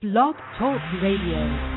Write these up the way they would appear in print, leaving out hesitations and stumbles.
Blog Talk Radio.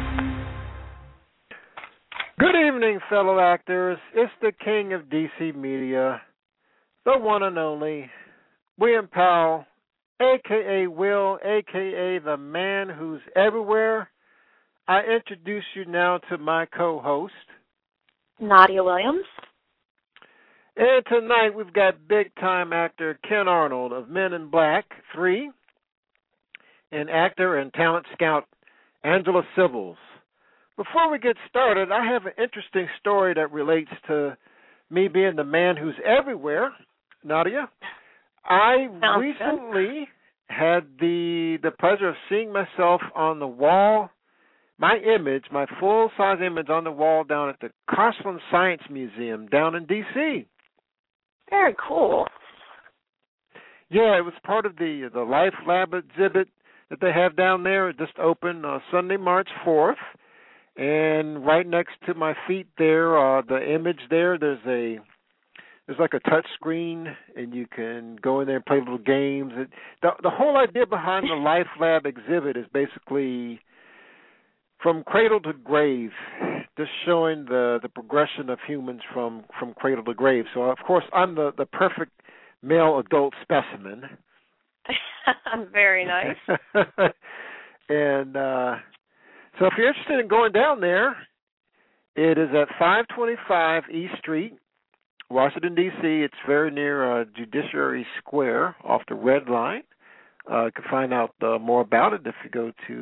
Good evening, fellow actors. It's the king of DC media, the one and only William Powell, a.k.a. Will, a.k.a. the man who's everywhere. I introduce you now to my co-host, Nadia Williams. And tonight we've got big-time actor Ken Arnold of Men in Black 3 and actor and talent scout Angela Sibbles. Before we get started, I have an interesting story that relates to me being the man who's everywhere. Nadia, I recently had the pleasure of seeing myself on the wall, my image, my full-size image on the wall down at the Koshland Science Museum down in D.C. Very cool. Yeah, it was part of the Life Lab exhibit that they have down there. It just opened Sunday, March 4th. And right next to my feet there, the image there, there's like a touch screen, and you can go in there and play little games. The whole idea behind the Life Lab exhibit is basically from cradle to grave, just showing the progression of humans from cradle to grave. So, of course, I'm the perfect male adult specimen. Very nice. And so if you're interested in going down there, it is at 525 East Street, Washington, D.C. It's very near Judiciary Square off the Red Line. You can find out more about it if you go to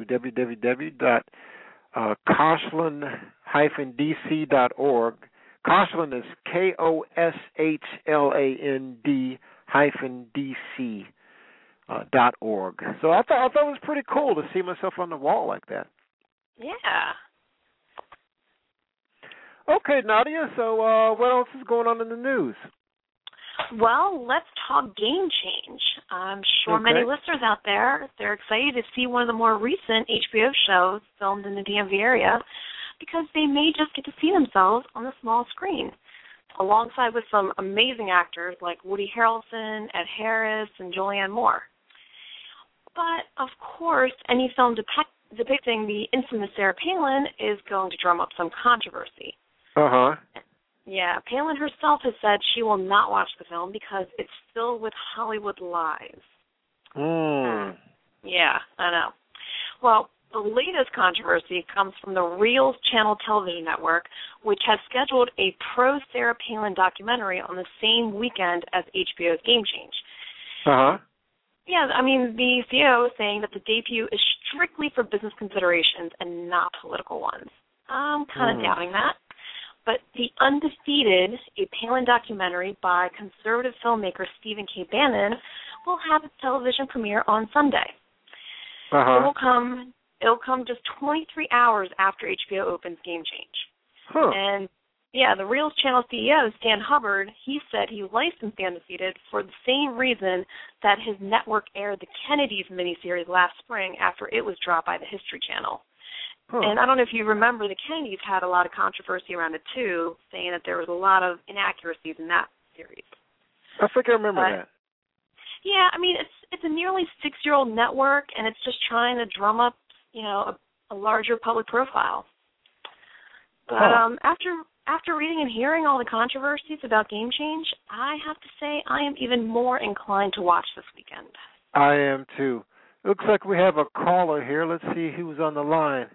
www.koshland-dc.org. Koshland is KOSHLAND-DC.org. So I thought it was pretty cool to see myself on the wall like that. Yeah. Okay, Nadia, so what else is going on in the news? Well, let's talk Game Change. I'm sure many listeners out there, they're excited to see one of the more recent HBO shows filmed in the DMV area because they may just get to see themselves on the small screen, alongside with some amazing actors like Woody Harrelson, Ed Harris, and Julianne Moore. But, of course, any film depicting the infamous Sarah Palin is going to drum up some controversy. Uh-huh. Yeah, Palin herself has said she will not watch the film because it's filled with Hollywood lies. Yeah, I know. Well, the latest controversy comes from the Reelz Channel television network, which has scheduled a pro-Sarah Palin documentary on the same weekend as HBO's Game Change. Uh-huh. Yeah, I mean, the CEO is saying that the debut is strictly for business considerations and not political ones. I'm kind of doubting that. But The Undefeated, a Palin documentary by conservative filmmaker Stephen K. Bannon, will have its television premiere on Sunday. Uh-huh. It'll come just 23 hours after HBO opens Game Change. Huh. And yeah, the Reelz Channel CEO, Stan Hubbard, he said he licensed The Undefeated for the same reason that his network aired the Kennedys miniseries last spring after it was dropped by the History Channel. Huh. And I don't know if you remember, the Kennedys had a lot of controversy around it, too, saying that there was a lot of inaccuracies in that series. I think I remember that. Yeah, I mean, it's a nearly 6-year-old network, and it's just trying to drum up, a larger public profile. But after reading and hearing all the controversies about Game Change, I have to say I am even more inclined to watch this weekend. I am, too. Looks like we have a caller here. Let's see who's on the line.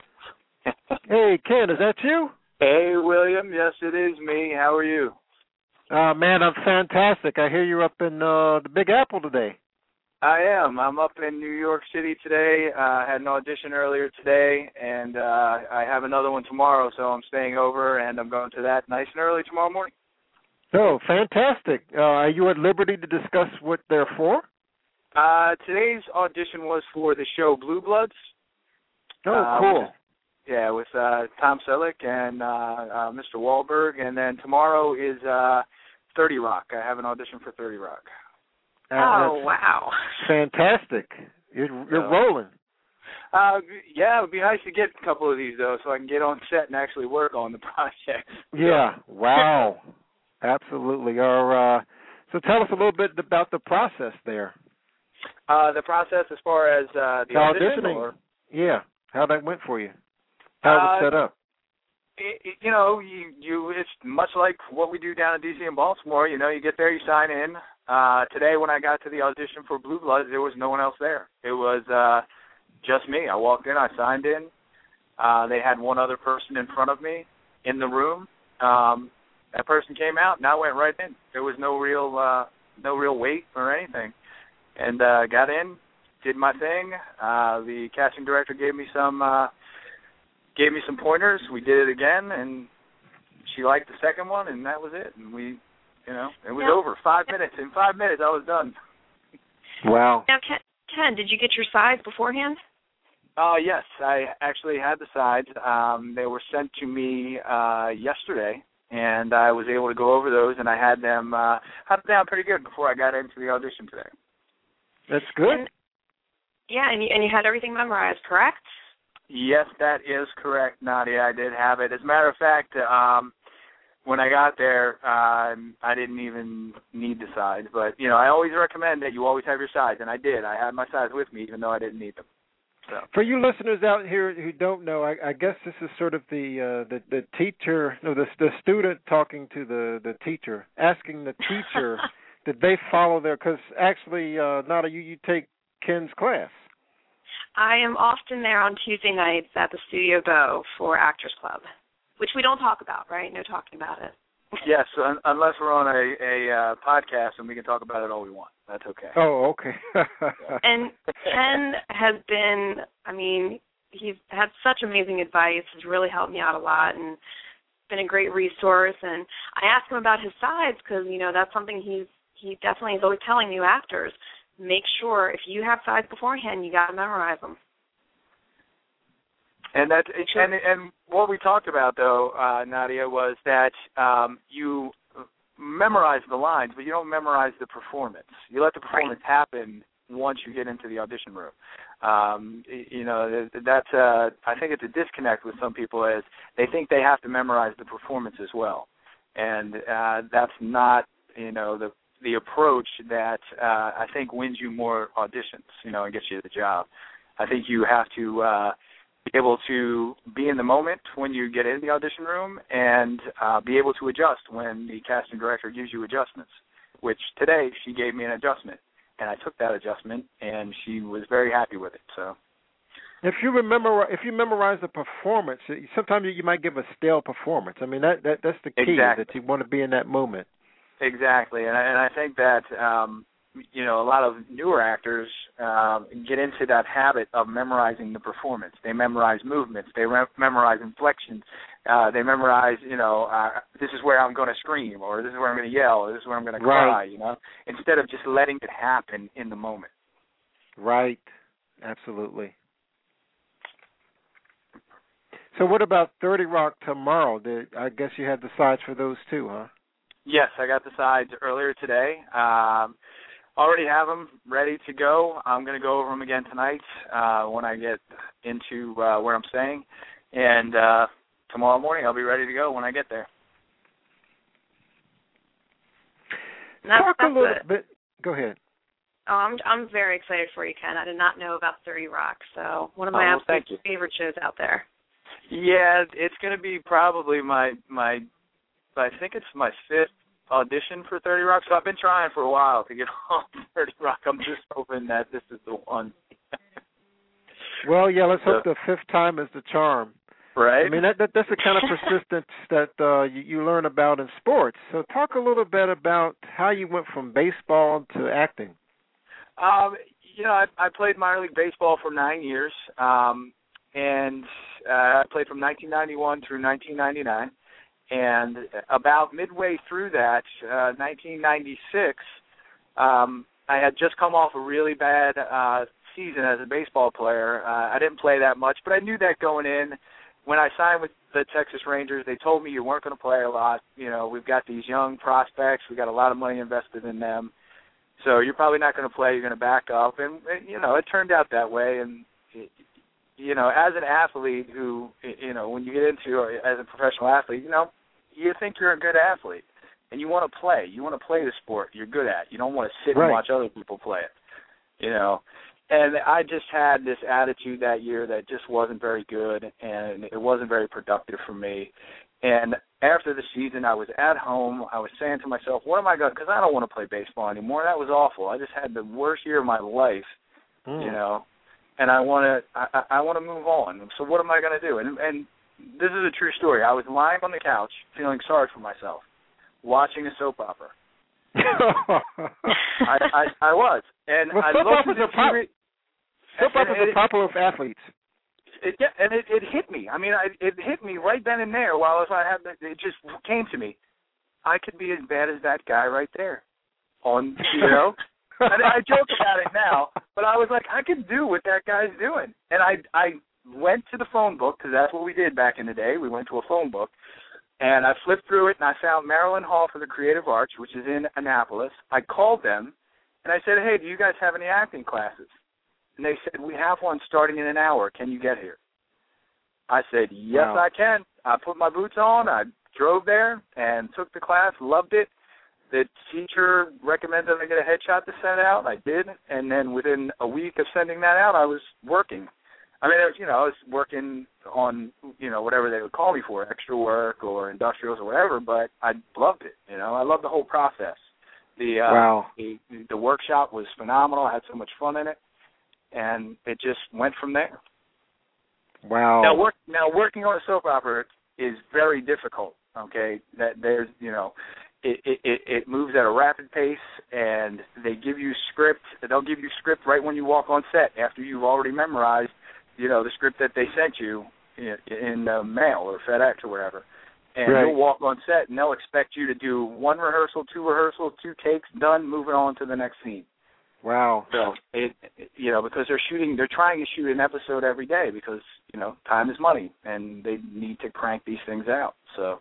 Hey, Ken, is that you? Hey, William. Yes, it is me. How are you? Man, I'm fantastic. I hear you're up in the Big Apple today. I am. I'm up in New York City today. I had an audition earlier today, and I have another one tomorrow, so I'm staying over, and I'm going to that nice and early tomorrow morning. Oh, fantastic. Are you at liberty to discuss what they're for? Today's audition was for the show Blue Bloods. Oh, cool. Yeah, with Tom Selleck and Mr. Wahlberg, and then tomorrow is 30 Rock. I have an audition for 30 Rock. Wow. Fantastic. You're rolling. Yeah, it would be nice to get a couple of these, though, so I can get on set and actually work on the project. Yeah, wow. Absolutely. So tell us a little bit about the process there. The process as far as the auditioning? Yeah, how that went for you? How it was set up? It's much like what we do down in D.C. and Baltimore. You get there, you sign in. Today when I got to the audition for Blue Bloods, there was no one else there. It was just me. I walked in, I signed in. They had one other person in front of me in the room. That person came out, and I went right in. There was no real wait or anything. And got in, did my thing. The casting director gave me some pointers. We did it again, and she liked the second one, and that was it. And it was over. 5 minutes. In 5 minutes, I was done. Wow. Now, Ken, did you get your sides beforehand? Yes, I actually had the sides. They were sent to me yesterday, and I was able to go over those, and I had them down pretty good before I got into the audition today. That's good. And you had everything memorized, correct? Yes, that is correct, Nadia. I did have it. As a matter of fact, when I got there, I didn't even need the sides. But, I always recommend that you always have your sides, and I did. I had my sides with me, even though I didn't need them. So. For you listeners out here who don't know, I guess this is sort of the teacher, no, the student talking to the teacher, asking the teacher, did they follow their, because actually, Nada, you take Ken's class. I am often there on Tuesday nights at the Studio Go for Actors Club, which we don't talk about, right? No talking about it. Yes, unless we're on a podcast and we can talk about it all we want. That's okay. Oh, okay. And Ken has been, he's had such amazing advice, has really helped me out a lot, and been a great resource. And I asked him about his sides because, that's something he definitely is always telling new actors. Make sure if you have sides beforehand, you got to memorize them. And and what we talked about, though, Nadia, was that you memorize the lines, but you don't memorize the performance. You let the performance happen once you get into the audition room. That's I think it's a disconnect with some people, is they think they have to memorize the performance as well, and that's not the approach that I think wins you more auditions, and gets you the job. I think you have to be able to be in the moment when you get in the audition room and be able to adjust when the casting director gives you adjustments, which today she gave me an adjustment, and I took that adjustment, and she was very happy with it. So, if you memorize the performance, sometimes you might give a stale performance. That's the key, exactly. That you want to be in that moment. Exactly, and I think that a lot of newer actors get into that habit of memorizing the performance. They memorize movements. They memorize inflections. They memorize, this is where I'm going to scream, or this is where I'm going to yell, or this is where I'm going to cry, instead of just letting it happen in the moment. Right, absolutely. So what about 30 Rock tomorrow? I guess you had the sides for those too, huh? Yes, I got the sides earlier today. Already have them ready to go. I'm going to go over them again tonight when I get into where I'm staying. And tomorrow morning I'll be ready to go when I get there. Talk a little bit. Go ahead. Oh, I'm very excited for you, Ken. I did not know about 30 Rock, so one of my absolute favorite shows out there. Yeah, it's going to be probably my I think it's my 5th audition for 30 Rock, so I've been trying for a while to get on 30 Rock. I'm just hoping that this is the one. Well, yeah, let's hope the 5th time is the charm. Right. That's the kind of persistence that you learn about in sports. So talk a little bit about how you went from baseball to acting. I played minor league baseball for 9 years, and I played from 1991 through 1999. And about midway through that, 1996, I had just come off a really bad season as a baseball player. I didn't play that much, but I knew that going in. When I signed with the Texas Rangers, they told me you weren't going to play a lot. We've got these young prospects. We've got a lot of money invested in them. So you're probably not going to play. You're going to back up. And, it turned out that way. And, as an athlete who, when you get into as a professional athlete, you think you're a good athlete and you want to play. You want to play the sport you're good at. You don't want to sit and watch other people play it, And I just had this attitude that year that just wasn't very good, and it wasn't very productive for me. And after the season, I was at home. I was saying to myself, what am I going to – because I don't want to play baseball anymore. That was awful. I just had the worst year of my life, you know, and I want to move on. So what am I going to do? And this is a true story. I was lying on the couch feeling sorry for myself, watching a soap opera. I was. And well, I looked at the TV. Soap operas are popular with athletes. It hit me. I mean, it hit me right then and there. It just came to me. I could be as bad as that guy right there. And I joke about it now, but I was like, I could do what that guy's doing. And I went to the phone book, because that's what we did back in the day. We went to a phone book, and I flipped through it, and I found Maryland Hall for the Creative Arts, which is in Annapolis. I called them, and I said, hey, do you guys have any acting classes? And they said, we have one starting in an hour. Can you get here? I said, yes, wow. I can. I put my boots on. I drove there and took the class, loved it. The teacher recommended I get a headshot to send out. I did. And then within a week of sending that out, I was working. I mean, I was working on, whatever they would call me for, extra work or industrials or whatever, but I loved it. I loved the whole process. Wow. The workshop was phenomenal. I had so much fun in it. And it just went from there. Wow. Now working on a soap opera is very difficult. Okay, that there's it moves at a rapid pace, and they give you script. They'll give you script right when you walk on set after you've already memorized, the script that they sent you in mail or FedEx or whatever. And right. You'll walk on set, and they'll expect you to do 1 rehearsal, 2 rehearsals, 2 takes, done, moving on to the next scene. Wow. So because they're trying to shoot an episode every day because, time is money and they need to crank these things out. So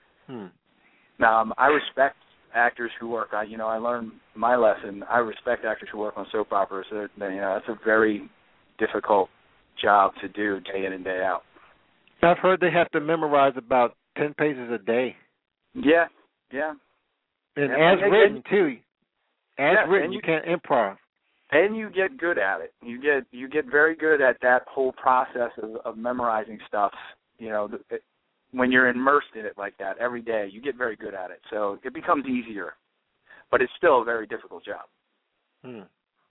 I respect actors who work. I learned my lesson. I respect actors who work on soap operas. That's a very difficult job to do day in and day out. I've heard they have to memorize about 10 pages a day. Yeah. And as written, too. Written, you can't improv. And you get good at it. You get very good at that whole process of memorizing stuff. When you're immersed in it like that every day, you get very good at it. So it becomes easier, but it's still a very difficult job.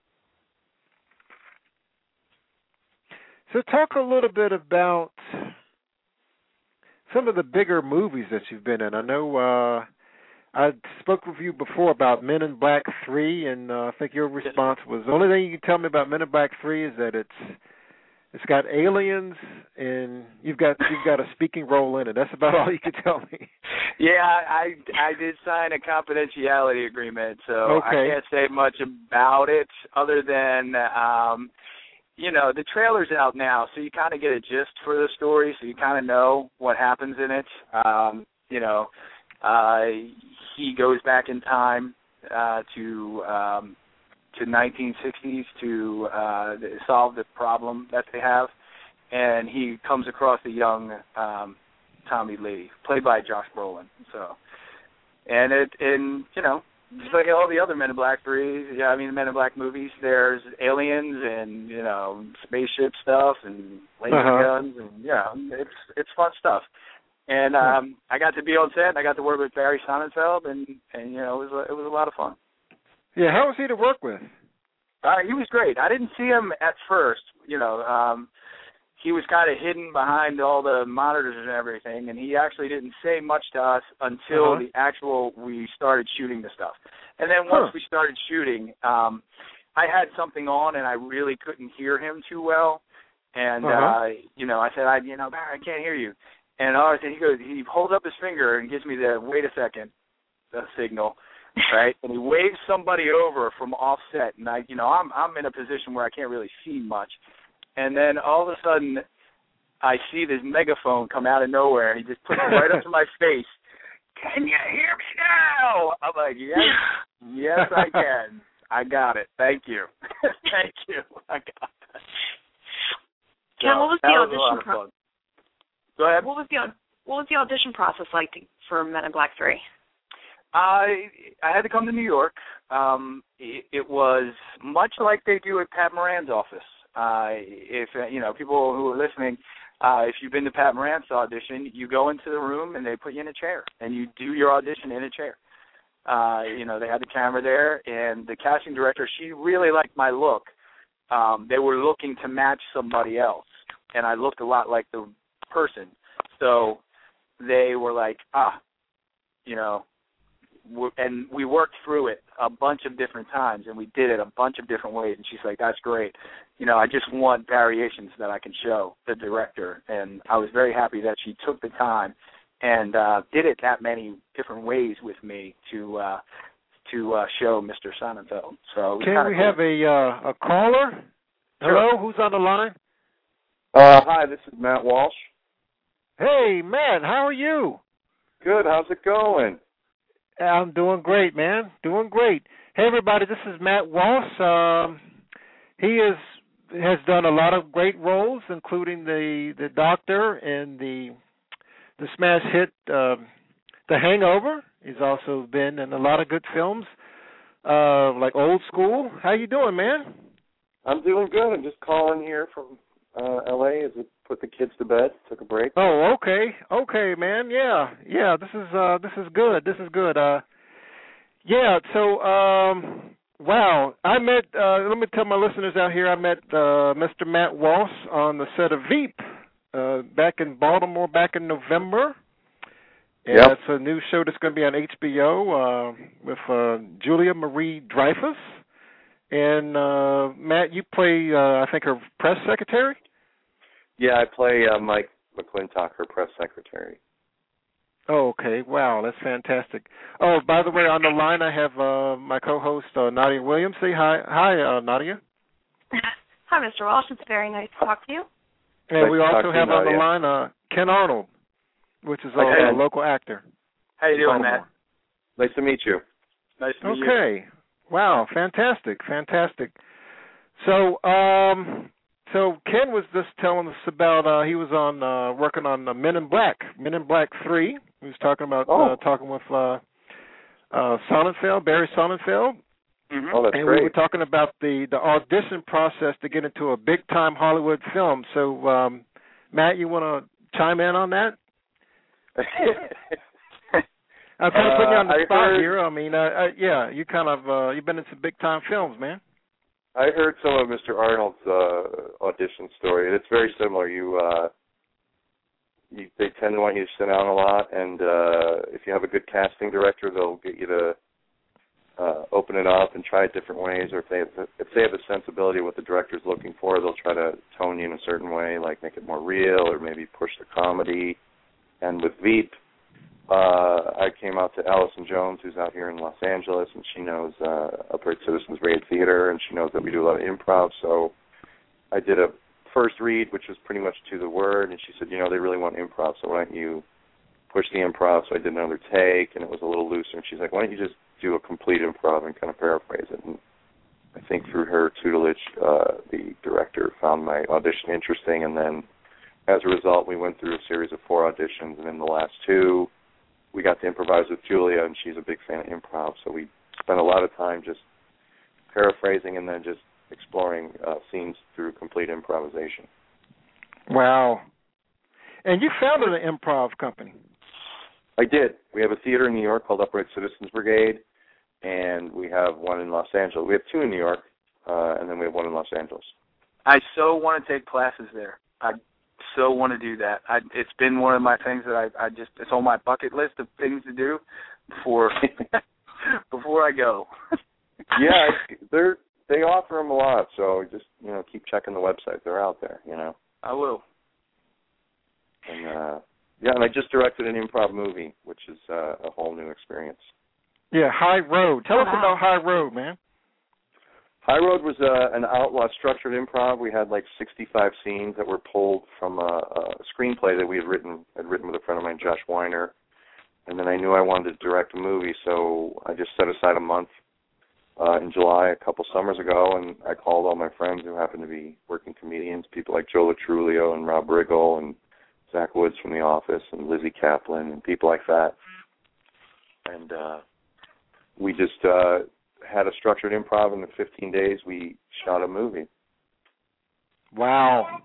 So talk a little bit about some of the bigger movies that you've been in. I know I spoke with you before about Men in Black 3, and I think your response was, the only thing you can tell me about Men in Black 3 is that it's got aliens and you've got a speaking role in it. That's about all you can tell me. Yeah, I did sign a confidentiality agreement, so okay. I can't say much about it other than the trailer's out now, so you kind of get a gist for the story, so you kind of know what happens in it. He goes back in time to 1960s to solve the problem that they have, and he comes across a young Tommy Lee, played by Josh Brolin. So, just like all the other Men in Black 3s, the Men in Black movies, there's aliens and spaceship stuff and laser guns, and it's fun stuff. And I got to be on set, and I got to work with Barry Sonnenfeld, and it was a lot of fun. Yeah, how was he to work with? He was great. I didn't see him at first. He was kind of hidden behind all the monitors and everything, and he actually didn't say much to us until we started shooting the stuff. And then once we started shooting, I had something on, and I really couldn't hear him too well. And I said, Barry, I can't hear you. And he holds up his finger and gives me the wait a second signal, right? And he waves somebody over from offset, and I'm in a position where I can't really see much. And then all of a sudden, I see this megaphone come out of nowhere, and he just puts it right up to my face. Can you hear me now? I'm like, yes, I can. I got it. Thank you. Thank you. I got it. Ken, what was the audition process? Go ahead. What was the audition process like for Men in Black 3? I had to come to New York. It was much like they do at Pat Moran's office. If people who are listening, if you've been to Pat Moran's audition, you go into the room and they put you in a chair and you do your audition in a chair. They had the camera there, and the casting director, she really liked my look. They were looking to match somebody else, and I looked a lot like the person. So they were like, and we worked through it a bunch of different times, and we did it a bunch of different ways. And she's like, that's great. I just want variations that I can show the director. And I was very happy that she took the time and did it that many different ways with me to show Mr. Sonnenfeld. So can we have a caller? Hello, Sure. Who's on the line? Hi, this is Matt Walsh. Hey, Matt, how are you? Good, how's it going? I'm doing great, man. Doing great. Hey, everybody, this is Matt Walsh. He has done a lot of great roles, including the Doctor and the smash hit The Hangover. He's also been in a lot of good films, like Old School. How you doing, man? I'm doing good. I'm just calling here from L.A. as we put the kids to bed. Took a break. Oh, okay, man. Yeah. This is good. So, wow. I met. Let me tell my listeners out here. I met Mr. Matt Walsh on the set of Veep back in Baltimore back in November. And Yep. It's a new show that's going to be on HBO with Julia Marie-Dreyfus. And Matt, you play, I think, her press secretary. Yeah, I play Mike McClintock, her press secretary. Oh, okay. Wow, that's fantastic. Oh, by the way, on the line I have my co-host, Nadia Williams. Say hi. Hi, Nadia. Hi, Mr. Walsh. It's very nice to talk to you. And Nice we to talk also to you, have on the Nadia. line Ken Arnold, which is Hi, a Ken. local actor. How you doing, Baltimore. Matt? Nice to meet you. Nice to meet you. Okay. Wow, fantastic. So, Ken was just telling us about he was on working on Men in Black 3. He was talking about talking with Sonnenfeld, Barry Sonnenfeld. Mm-hmm. Oh, that's and great. we were talking about the audition process to get into a big-time Hollywood film. So, Matt, you want to chime in on that? I'm kind of putting you on the spot here. I mean, yeah, you kind of you've been in some big-time films, man. I heard some of Mr. Arnold's audition story, and it's very similar. They tend to want you to sit down a lot, and if you have a good casting director, they'll get you to open it up and try it different ways. Or if they have a sensibility of what the director's looking for, they'll try to tone you in a certain way, like make it more real, or maybe push the comedy. And with Veep, I came out to Allison Jones, who's out here in Los Angeles, and she knows up here at Citizens Brigade Theater, and she knows that we do a lot of improv. So I did a first read, which was pretty much to the word, and she said, they really want improv, so why don't you push the improv? So I did another take, and it was a little looser, and she's like, why don't you just do a complete improv and kind of paraphrase it? And I think through her tutelage, the director found my audition interesting, and then as a result, we went through a series of 4 auditions, and in the last 2, we got to improvise with Julia, and she's a big fan of improv, so we spent a lot of time just paraphrasing and then just exploring scenes through complete improvisation. Wow. And you founded an improv company. I did. We have a theater in New York called Upright Citizens Brigade, and we have one in Los Angeles. We have 2 in New York, and then we have one in Los Angeles. I so want to take classes there. I so want to do that. It's been one of my things that I just, it's on my bucket list of things to do before I go. Yeah, they offer them a lot, so just keep checking the website. They're out there. I will. And and I just directed an improv movie, which is a whole new experience. Yeah, High Road. Tell us about High Road, man. High Road was an outlaw structured improv. We had like 65 scenes that were pulled from a screenplay that we had written with a friend of mine, Josh Weiner. And then I knew I wanted to direct a movie, so I just set aside a month in July a couple summers ago, and I called all my friends who happened to be working comedians, people like Joe Latrulio and Rob Riggle and Zach Woods from The Office and Lizzie Kaplan and people like that. And we just had a structured improv, and in 15 days we shot a movie. Wow.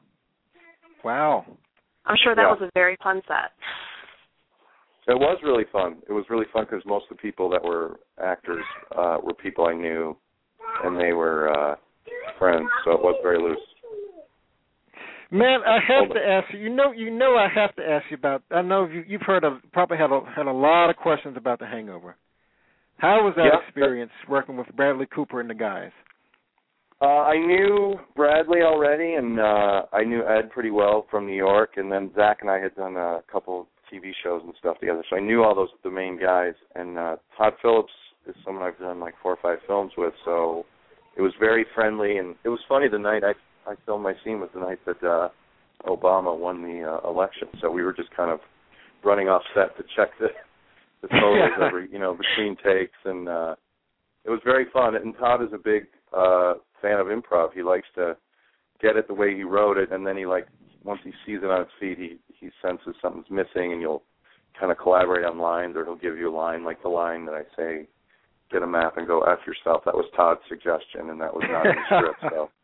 I'm sure that was a very fun set. It was really fun. It was really fun because most of the people that were actors were people I knew, and they were friends, so it was very loose. Man, I have to ask you. You know, I have to ask you about. I know you've probably had a lot of questions about The Hangover. How was that experience working with Bradley Cooper and the guys? I knew Bradley already, and I knew Ed pretty well from New York, and then Zach and I had done a couple TV shows and stuff together, so I knew all the main guys. And Todd Phillips is someone I've done like 4 or 5 films with, so it was very friendly. And it was funny, the night I filmed my scene was the night that Obama won the election, so we were just kind of running off set to check the photos every, between takes, and it was very fun. And Todd is a big fan of improv. He likes to get it the way he wrote it, and then once he sees it on its feet, he senses something's missing, and you'll kind of collaborate on lines, or he'll give you a line like the line that I say, "Get a map and go F yourself." That was Todd's suggestion, and that was not in the script.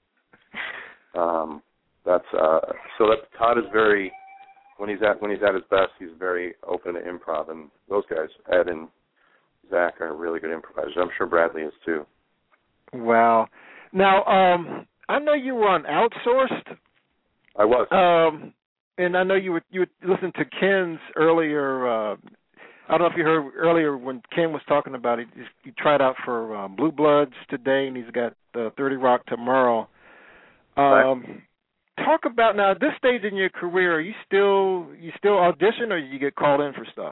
So Todd is very, when he's at his best, he's very open to improv, and those guys, Ed and Zach, are really good improvisers. I'm sure Bradley is too. Wow. Now, I know you were on Outsourced. I was. And I know you would listen to Ken's earlier. I don't know if you heard earlier when Ken was talking about it. He tried out for Blue Bloods today, and he's got 30 Rock tomorrow. Right. Talk about now at this stage in your career. Are you still audition, or you get called in for stuff?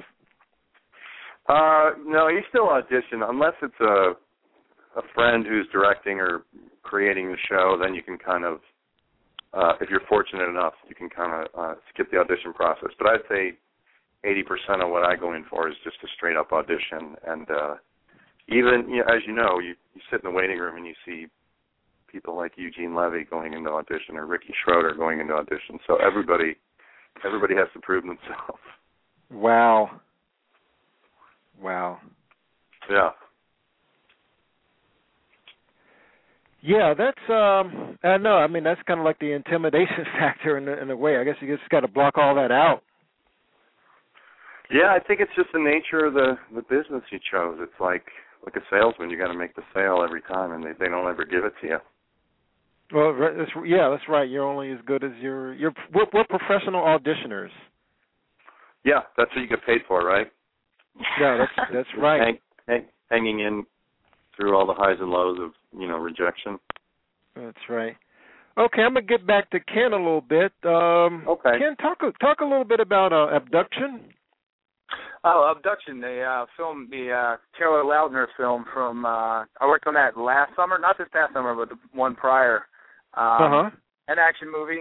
No, you still audition unless it's a friend who's directing or creating the show. Then you can kind of, if you're fortunate enough, you can kind of skip the audition process. But I'd say 80% of what I go in for is just a straight up audition. And even as you know, you sit in the waiting room and you see people like Eugene Levy going into audition, or Ricky Schroeder going into audition. So everybody has to prove themselves. Wow. Yeah. Yeah, that's I know. I mean, that's kind of like the intimidation factor in a way. I guess you just got to block all that out. Yeah, I think it's just the nature of the business you chose. It's like a salesman. You got to make the sale every time, and they don't ever give it to you. Well, that's right. You're only as good as we're professional auditioners. Yeah, that's what you get paid for, right? Yeah, that's right. Hanging in through all the highs and lows of rejection. That's right. Okay, I'm gonna get back to Ken a little bit. Okay. Ken, talk a little bit about Abduction. Oh, Abduction, the film, the Taylor Lautner film from. I worked on that last summer, not this past summer, but the one prior. An action movie.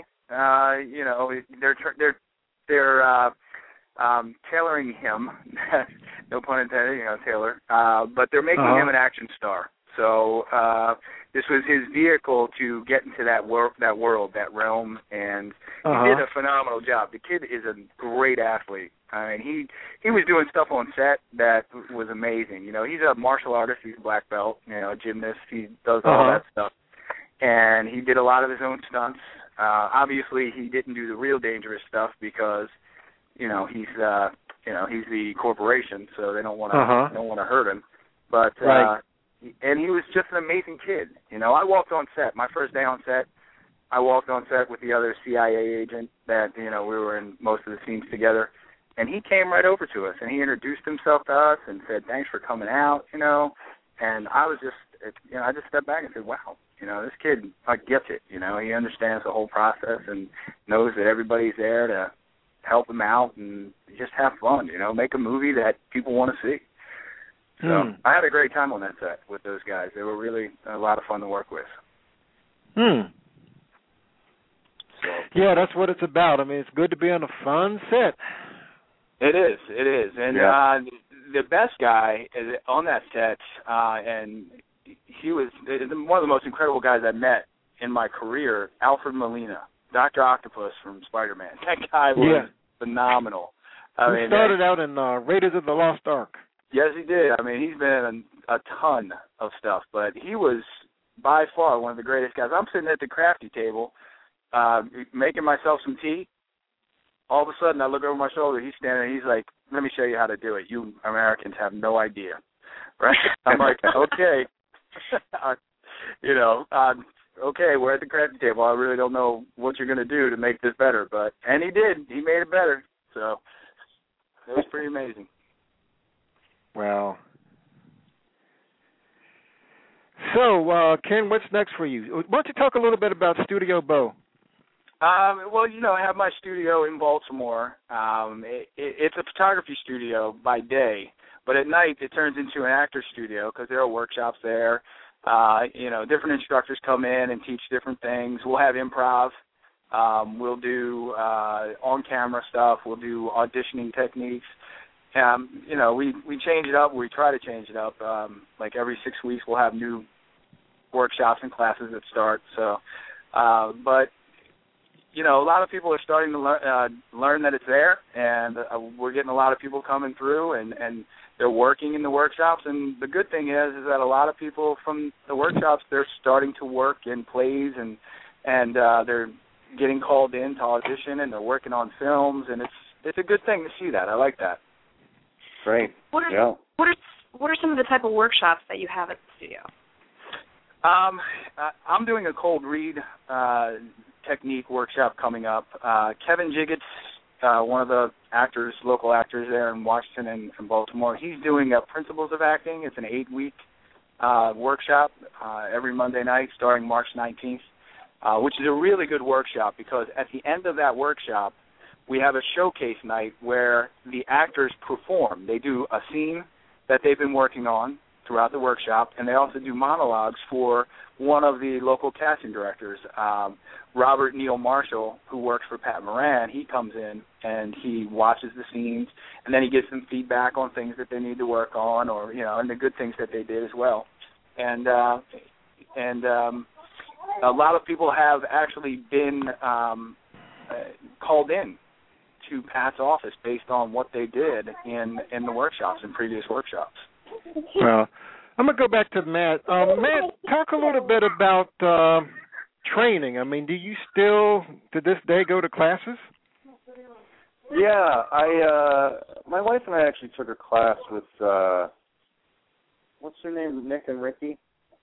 They're tailoring him, no pun intended, Taylor, but they're making him an action star. So this was his vehicle to get into that world, that realm, and he did a phenomenal job. The kid is a great athlete. I mean, he was doing stuff on set that was amazing. He's a martial artist. He's a black belt. A gymnast. He does all that stuff, and he did a lot of his own stunts. Obviously, he didn't do the real dangerous stuff because he's the corporation, so they don't want to hurt him. But right. And he was just an amazing kid. I walked on set. My first day on set, I walked on set with the other CIA agent that we were in most of the scenes together, and he came right over to us and he introduced himself to us and said, "Thanks for coming out," And I was just, I just stepped back and said, "Wow, this kid gets it. He understands the whole process and knows that everybody's there to help him out and just have fun, make a movie that people want to see." So I had a great time on that set with those guys. They were really a lot of fun to work with. So. Yeah, that's what it's about. I mean, it's good to be on a fun set. It is. And the best guy on that set, and he was one of the most incredible guys I met in my career, Alfred Molina, Dr. Octopus from Spider-Man. That guy was phenomenal. He started out in Raiders of the Lost Ark. Yes, he did. I mean, he's been a ton of stuff, but he was by far one of the greatest guys. I'm sitting at the crafty table, making myself some tea. All of a sudden, I look over my shoulder. He's standing there. He's like, "Let me show you how to do it. You Americans have no idea." Right? I'm like, "Okay." Okay, we're at the crafty table. I really don't know what you're going to do to make this better, and he did. He made it better. So it was pretty amazing. Wow. So, Ken, what's next for you? Why don't you talk a little bit about Studio Bo? Well, I have my studio in Baltimore. It's a photography studio by day, but at night it turns into an actor studio because there are workshops there. Different instructors come in and teach different things. We'll have improv. We'll do on-camera stuff. We'll do auditioning techniques. We change it up. We try to change it up. Like every 6 weeks, we'll have new workshops and classes that start. So, but a lot of people are starting to learn that it's there, and we're getting a lot of people coming through, and they're working in the workshops. And the good thing is that a lot of people from the workshops, they're starting to work in plays, and they're getting called in to audition, and they're working on films, and it's a good thing to see that. I like that. Great. What are some of the type of workshops that you have at the studio? I'm doing a cold read technique workshop coming up. Kevin Jiggets, one of the local actors there in Washington and Baltimore, he's doing Principles of Acting. It's an 8-week workshop every Monday night starting March 19th, which is a really good workshop because at the end of that workshop, we have a showcase night where the actors perform. They do a scene that they've been working on throughout the workshop, and they also do monologues for one of the local casting directors. Robert Neil Marshall, who works for Pat Moran, he comes in and he watches the scenes, and then he gives them feedback on things that they need to work on, or and the good things that they did as well. And a lot of people have actually been called in to Pat's office based on what they did in the workshops, in previous workshops. Well, I'm going to go back to Matt. Matt, talk a little bit about training. I mean, do you still, to this day, go to classes? Yeah, my wife and I actually took a class with, what's their name, Nick and Ricky?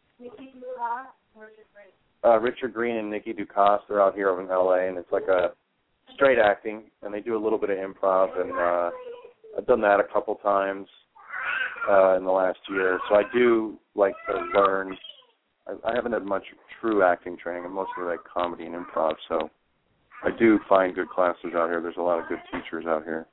Richard Green and Nikki Ducasse. They're out here over in L.A., and it's like a straight acting, and they do a little bit of improv, and I've done that a couple times in the last year. So I do like to learn. I haven't had much true acting training. I'm mostly like comedy and improv, so I do find good classes out here. There's a lot of good teachers out here.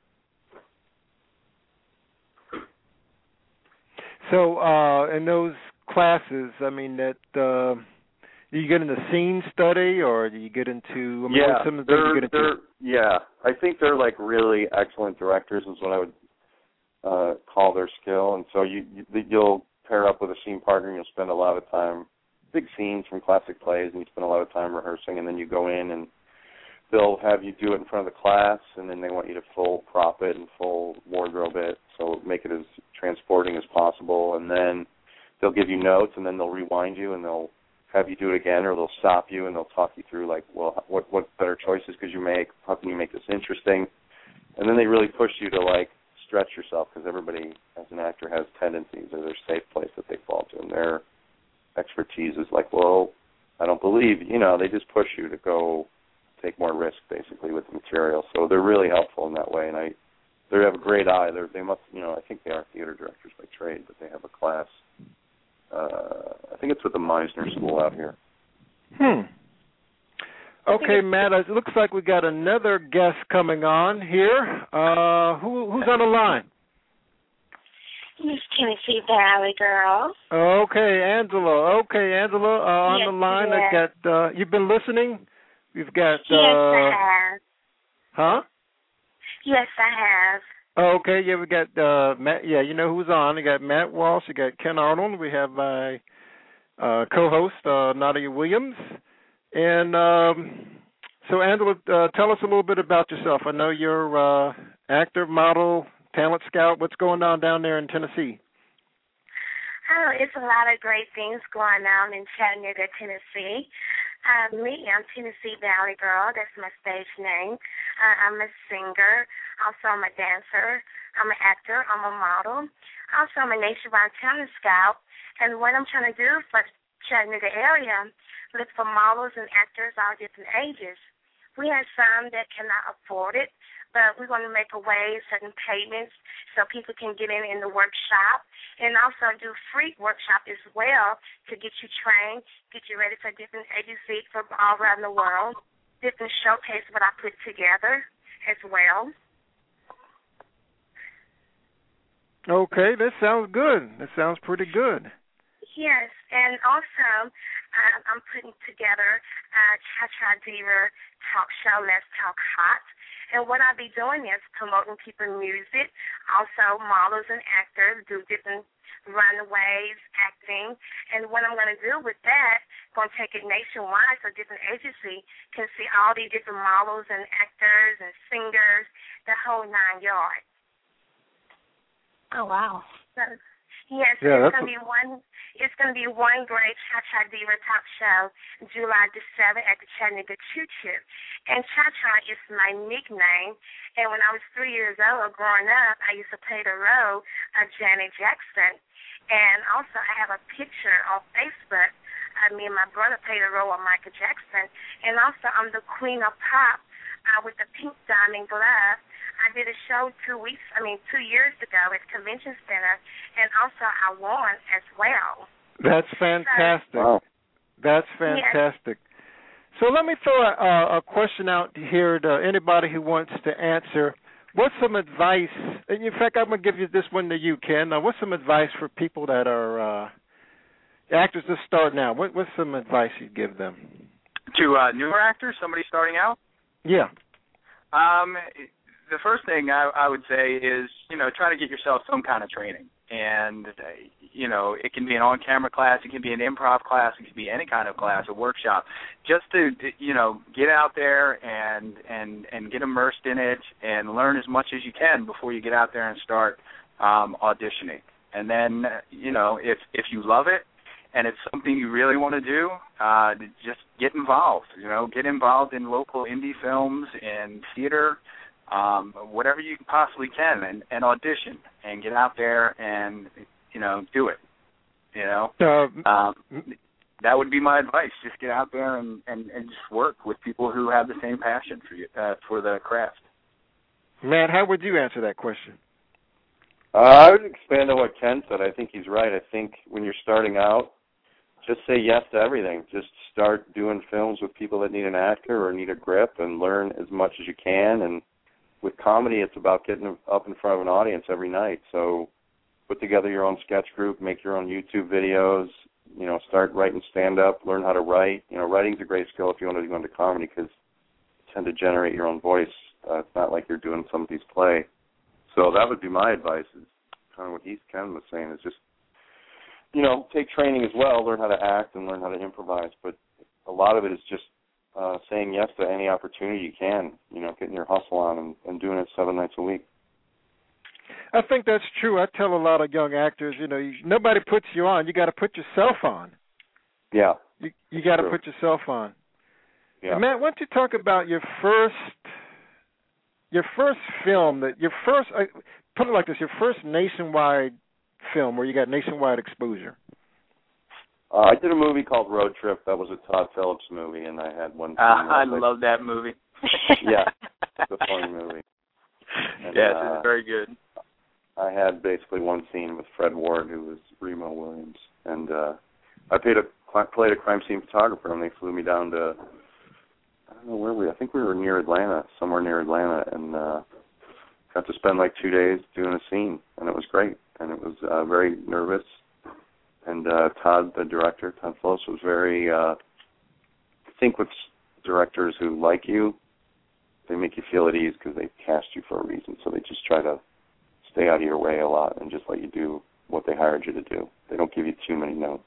So in those classes, I mean, that do you get into scene study, or do you get into? Some of the things you get into? Yeah, I think they're like really excellent directors, is what I would call their skill. And so you'll pair up with a scene partner, and you'll spend a lot of time, big scenes from classic plays, and you spend a lot of time rehearsing, and then you go in and they'll have you do it in front of the class, and then they want you to full prop it and full wardrobe it, so make it as transporting as possible. And then they'll give you notes, and then they'll rewind you, and they'll have you do it again, or they'll stop you and they'll talk you through, like, well, what better choices could you make? How can you make this interesting? And then they really push you to, like, stretch yourself, because everybody, as an actor, has tendencies, or their safe place that they fall to, and their expertise is like, well, I don't believe, they just push you to go take more risk, basically, with the material. So they're really helpful in that way, and they have a great eye. They must, I think they are theater directors by trade, but they have a class. I think it's with the Meisner School out here. Okay, Matt, it looks like we got another guest coming on here. Who's on the line? Miss Tennessee Valley Girl. Okay, Angela. On yes, the line. yes. I got. You've been listening. We've got. Yes, I have. Huh? Yes, I have. Oh, okay, yeah, we got Matt. Yeah, you know who's on. We got Matt Walsh. We got Ken Arnold. We have my co-host Nadia Williams. And so, Angela, tell us a little bit about yourself. I know you're actor, model, talent scout. What's going on down there in Tennessee? Oh, it's a lot of great things going on in Chattanooga, Tennessee. I'm Tennessee Valley Girl. That's my stage name. I'm a singer. Also, I'm a dancer. I'm an actor. I'm a model. Also, I'm a nationwide talent scout. And what I'm trying to do for Chattanooga area, look for models and actors all different ages. We have some that cannot afford it, but we want to make a way, certain payments, so people can get in the workshop, and also do free workshop as well to get you trained, get you ready for different agencies from all around the world, different showcase what I put together as well. Okay, that sounds good. That sounds pretty good. Yes, and also I'm putting together a Cha-Cha Diva talk show, Let's Talk Hot. And what I'll be doing is promoting people's music, also models and actors, do different runaways, acting. And what I'm going to do with that, going to take it nationwide so different agencies can see all these different models and actors and singers, the whole 9 yards. Oh, wow. So, yes, yeah, it's going to be one. It's going to be one great Cha-Cha Diva talk show, July the 7th at the Chattanooga Choo Choo. And Cha-Cha is my nickname. And when I was 3 years old, growing up, I used to play the role of Janet Jackson. And also, I have a picture on Facebook. Me and my brother played the role of Michael Jackson. And also, I'm the queen of pop with the pink diamond glove. I did a show 2 years ago at the Convention Center, and also I won as well. That's fantastic. Wow. That's fantastic. Yes. So let me throw a question out here to anybody who wants to answer. What's some advice? And in fact, I'm going to give you this one to you, Ken. What's some advice for people that are actors just starting out? What's some advice you'd give them? To newer actors, somebody starting out? Yeah. The first thing I would say is, try to get yourself some kind of training. And, it can be an on-camera class, it can be an improv class, it can be any kind of class, a workshop. Just to, get out there and get immersed in it and learn as much as you can before you get out there and start auditioning. And then, if you love it and it's something you really want to do, just get involved. Get involved in local indie films and theater, whatever you possibly can, and audition and get out there and do it. That would be my advice. Just get out there and just work with people who have the same passion for you for the craft. Matt, how would you answer that question? I would expand on what Ken said. I think he's right. I think when you're starting out, just say yes to everything. Just start doing films with people that need an actor or need a grip, and learn as much as you can. And with comedy, it's about getting up in front of an audience every night. So put together your own sketch group, make your own YouTube videos, start writing stand-up, learn how to write. Writing's a great skill if you want to go into comedy, because you tend to generate your own voice. It's not like you're doing somebody's play. So that would be my advice, is kind of what Ken was saying, is just, take training as well, learn how to act and learn how to improvise. But a lot of it is just saying yes to any opportunity you can, getting your hustle on and doing it 7 nights a week. I think that's true. I tell a lot of young actors, nobody puts you on. You got to put yourself on. Yeah. You got to put yourself on. Yeah. And Matt, why don't you talk about your first film, put it like this, your first nationwide film where you got nationwide exposure? I did a movie called Road Trip. That was a Todd Phillips movie, and I had one. I love that movie. Yeah, it's a funny movie. And, yes, it's very good. I had basically one scene with Fred Ward, who was Remo Williams, and I played a crime scene photographer, and they flew me down to, I don't know where I think we were near Atlanta, somewhere near Atlanta, and got to spend like 2 days doing a scene, and it was great, and it was very nervous. And Todd, the director, Todd Phillips, was very, I think with directors who like you, they make you feel at ease because they cast you for a reason. So they just try to stay out of your way a lot and just let you do what they hired you to do. They don't give you too many notes.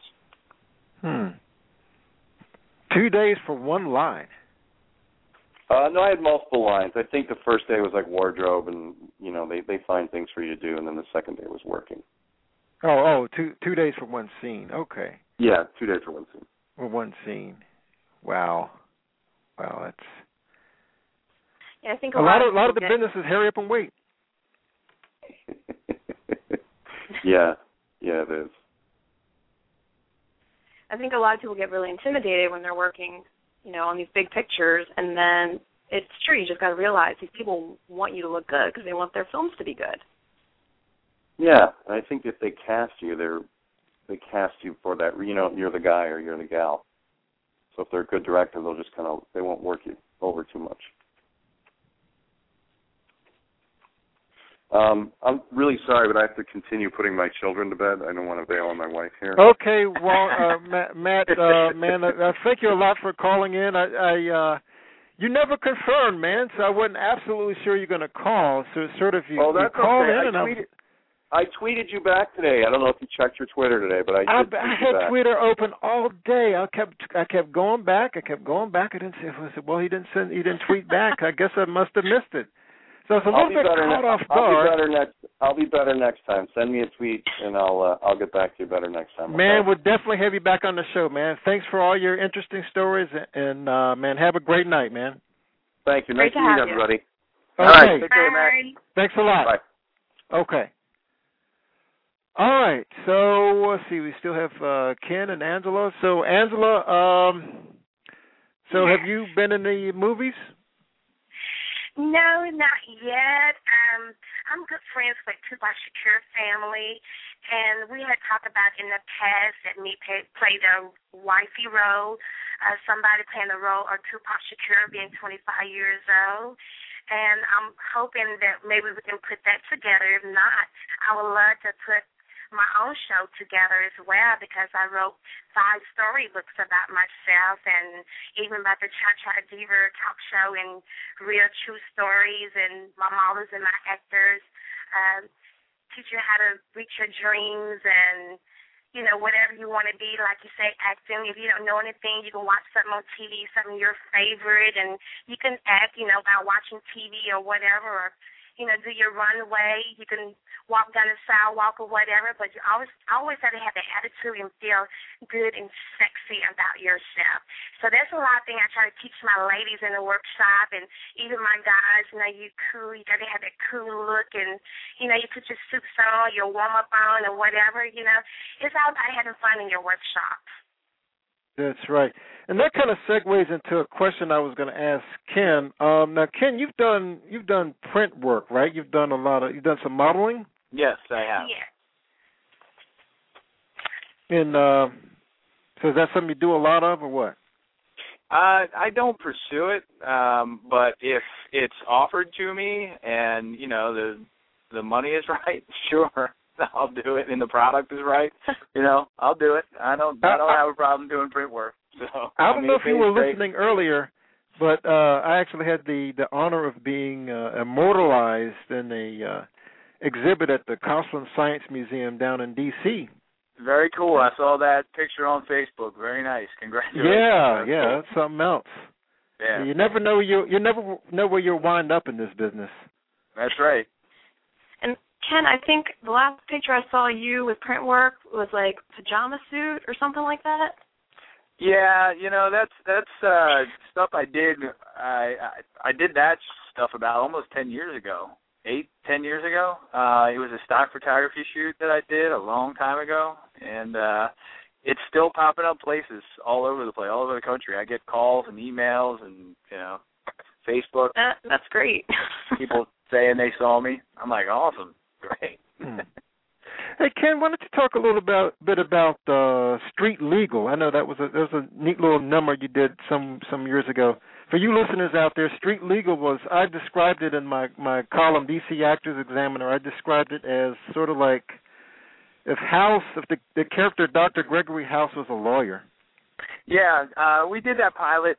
2 days for one line? No, I had multiple lines. I think the first day was like wardrobe, and, they find things for you to do, and then the second day was working. Oh, 2 days for one scene. Okay. Yeah, 2 days for one scene. For one scene. Wow, that's Yeah, I think a lot of the get... businesses hurry up and wait. Yeah, it is. I think a lot of people get really intimidated when they're working, on these big pictures, and then it's true. You just got to realize these people want you to look good because they want their films to be good. Yeah, I think if they cast you, they cast you for that. You're the guy or you're the gal. So if they're a good director, they'll just they won't work you over too much. I'm really sorry, but I have to continue putting my children to bed. I don't want to bail on my wife here. Okay, well, Matt, man, thank you a lot for calling in. You never confirmed, man, so I wasn't absolutely sure you're going to call. So it's sort of you called in and I tweeted you back today. I don't know if you checked your Twitter today, but I had back. Twitter open all day. I kept going back. I didn't see. I said, well, he didn't tweet back. I guess I must have missed it. So it's a little bit caught off guard. I'll be better next time. Send me a tweet, and I'll get back to you better next time. Man, okay? we'll definitely have you back on the show, man. Thanks for all your interesting stories, and man, have a great night, man. Thank you. Nice to meet everybody. Okay. All right. Take care, Matt. Thanks a lot. Bye. Okay. All right. So let's see. We still have Ken and Angela. So Angela, have you been in the movies? No, not yet. I'm good friends with Tupac Shakur family, and we had talked about in the past that me played a wifey role, somebody playing the role of Tupac Shakur being 25 years old. And I'm hoping that maybe we can put that together. If not, I would love to put my own show together as well, because I wrote 5 storybooks about myself and even about the Cha-Cha Diva talk show and real true stories and my models and my actors, teach you how to reach your dreams and, whatever you want to be, like you say, acting. If you don't know anything, you can watch something on TV, something your favorite, and you can act, by watching TV or whatever, or do your runway. You can walk down the sidewalk or whatever, but you always have to have the attitude and feel good and sexy about yourself. So that's a lot of things I try to teach my ladies in the workshop, and even my guys. You cool. You got to have that cool look, and you put your suits on, your warm up on, or whatever. It's all about having fun in your workshop. That's right. And that kind of segues into a question I was going to ask Ken. Now, Ken, you've done print work, right? You've done some modeling? Yes, I have. Yeah. And so is that something you do a lot of, or what? I don't pursue it, but if it's offered to me and the money is right, sure. I'll do it, and the product is right. I'll do it. I don't have a problem doing print work. So I don't know if you were listening earlier, but I actually had the honor of being immortalized in a exhibit at the Coughlin Science Museum down in D.C. Very cool. I saw that picture on Facebook. Very nice. Congratulations. Yeah, that's something else. Yeah. You never know you never know where you'll wind up in this business. That's right. And Ken, I think the last picture I saw you with print work was like pajama suit or something like that. Yeah, that's stuff I did. I did that stuff about almost 10 years ago. 10 years ago. It was a stock photography shoot that I did a long time ago, and it's still popping up places all over the place, all over the country. I get calls and emails and Facebook. That's great. People saying they saw me. I'm like, awesome. Great. Hey, Ken, why don't you talk a little bit about Street Legal? I know there was a neat little number you did some years ago. For you listeners out there, Street Legal I described it in my column, DC Actors Examiner. I described it as sort of like if the character Dr. Gregory House was a lawyer. Yeah, we did that pilot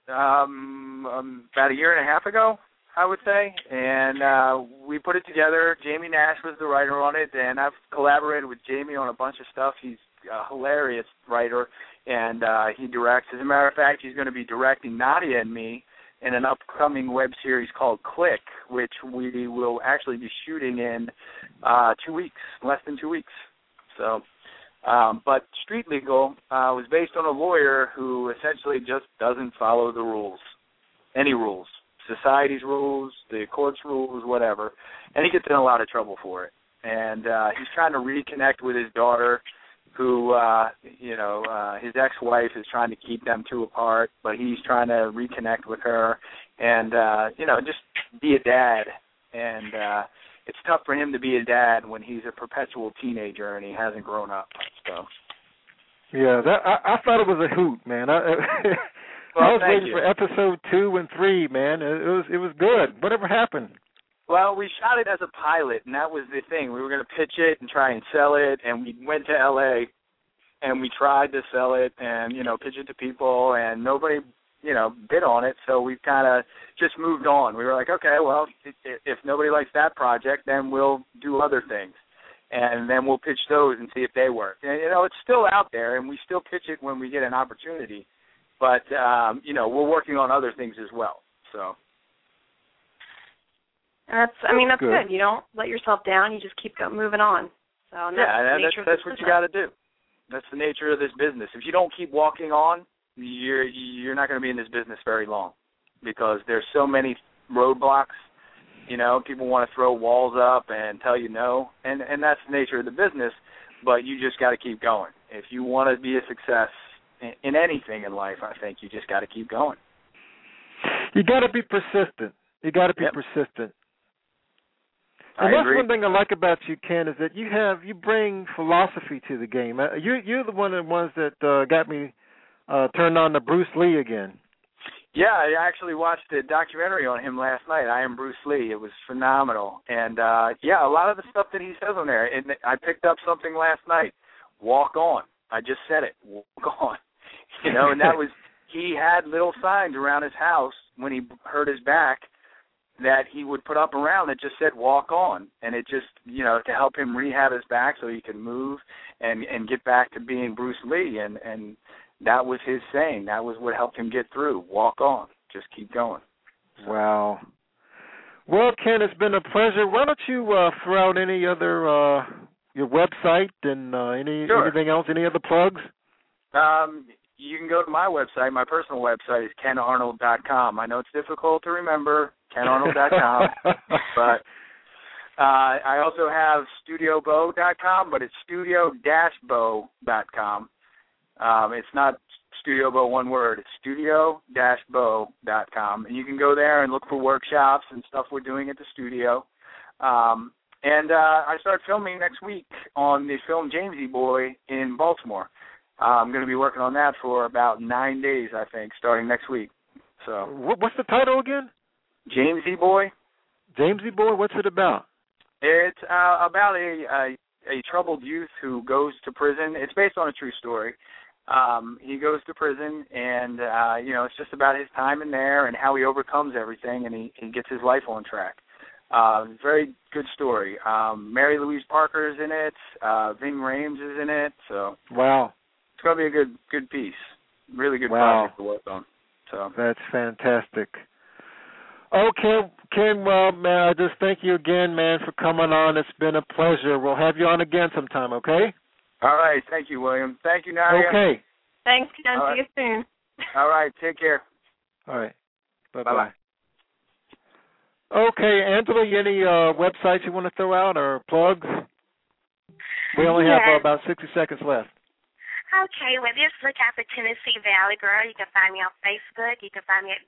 about a year and a half ago, I would say, and we put it together. Jamie Nash was the writer on it, and I've collaborated with Jamie on a bunch of stuff. He's a hilarious writer, and he directs. As a matter of fact, he's going to be directing Nadia and me in an upcoming web series called Click, which we will actually be shooting in 2 weeks, less than 2 weeks. So But Street Legal was based on a lawyer who essentially just doesn't follow the rules, any rules, society's rules, the court's rules, whatever, and he gets in a lot of trouble for it. And he's trying to reconnect with his daughter, who, his ex-wife is trying to keep them two apart, but he's trying to reconnect with her and, just be a dad. And it's tough for him to be a dad when he's a perpetual teenager and he hasn't grown up. So. Yeah, I thought it was a hoot, man. I was waiting for episode 2 and 3, man. It was good. Whatever happened? Well, we shot it as a pilot, and that was the thing. We were going to pitch it and try and sell it, and we went to L.A., and we tried to sell it and, pitch it to people, and nobody, bid on it, so we kind of just moved on. We were like, okay, well, if nobody likes that project, then we'll do other things, and then we'll pitch those and see if they work. And, it's still out there, and we still pitch it when we get an opportunity, but, we're working on other things as well, so. That's good. You don't let yourself down. You just keep moving on. So that's what you got to do. That's the nature of this business. If you don't keep walking on, you're not going to be in this business very long because there's so many roadblocks. People want to throw walls up and tell you no, and that's the nature of the business. But you just got to keep going. If you want to be a success in anything in life, I think you just got to keep going. You got to be persistent. You got to be persistent. And that's one thing I like about you, Ken, is that you bring philosophy to the game. You're the one of the ones that got me turned on to Bruce Lee again. Yeah, I actually watched a documentary on him last night. I Am Bruce Lee. It was phenomenal. And, a lot of the stuff that he says on there, and I picked up something last night, walk on. I just said it, walk on. And that was, he had little signs around his house when he hurt his back that he would put up around that just said walk on, and it just, to help him rehab his back so he can move and get back to being Bruce Lee, and that was his saying. That was what helped him get through. Walk on. Just keep going. So. Wow. Well, Ken, it's been a pleasure. Why don't you throw out any other, your website and anything else, any other plugs? You can go to my website. My personal website is kenarnold.com. I know it's difficult to remember, kenarnold.com, but I also have studiobow.com, but it's studio-bow.com. It's not Studio Bow, one word. It's studio-bow.com. And you can go there and look for workshops and stuff we're doing at the studio. And I start filming next week on the film Jamesy Boy in Baltimore. I'm going to be working on that for about 9 days, I think, starting next week. So, what's the title again? Jamesy Boy. Jamesy Boy. What's it about? It's about a troubled youth who goes to prison. It's based on a true story. He goes to prison, and it's just about his time in there and how he overcomes everything, and he gets his life on track. Very good story. Mary Louise Parker is in it. Ving Rhames is in it. So wow. It's going to be a good piece. Really good project to work on. So that's fantastic. Okay, Ken, well, man, I just thank you again, man, for coming on. It's been a pleasure. We'll have you on again sometime, okay? All right. Thank you, William. Thank you, Nadia. Okay. Thanks, Ken. See you soon. All right. Take care. All right. Bye-bye. Bye-bye. Okay, Angela, any websites you want to throw out or plugs? We only have about 60 seconds left. Okay, well, just look out for Tennessee Valley Girl. You can find me on Facebook. You can find me at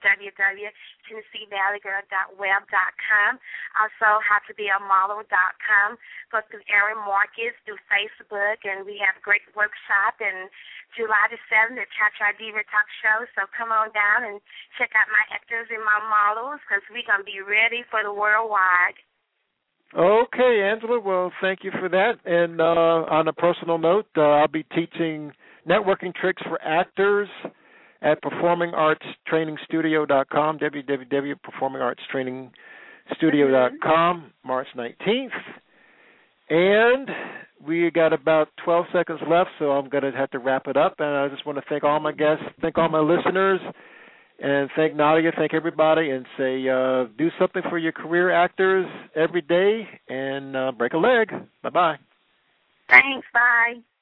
www.TennesseeValleyGirl.web.com. Also, howtobeamodel.com. Go through Erin Marcus through Facebook, and we have a great workshop in July the 7th at Cha-Cha Diva Talk Show. So come on down and check out my actors and my models because we're going to be ready for the worldwide. Okay, Angela, well, thank you for that. And on a personal note, I'll be teaching networking tricks for actors at performingartstrainingstudio.com, www.performingartstrainingstudio.com, March 19th. And we got about 12 seconds left, so I'm going to have to wrap it up. And I just want to thank all my guests, thank all my listeners, and thank Nadia, thank everybody, and say do something for your career actors every day and break a leg. Bye-bye. Thanks. Bye.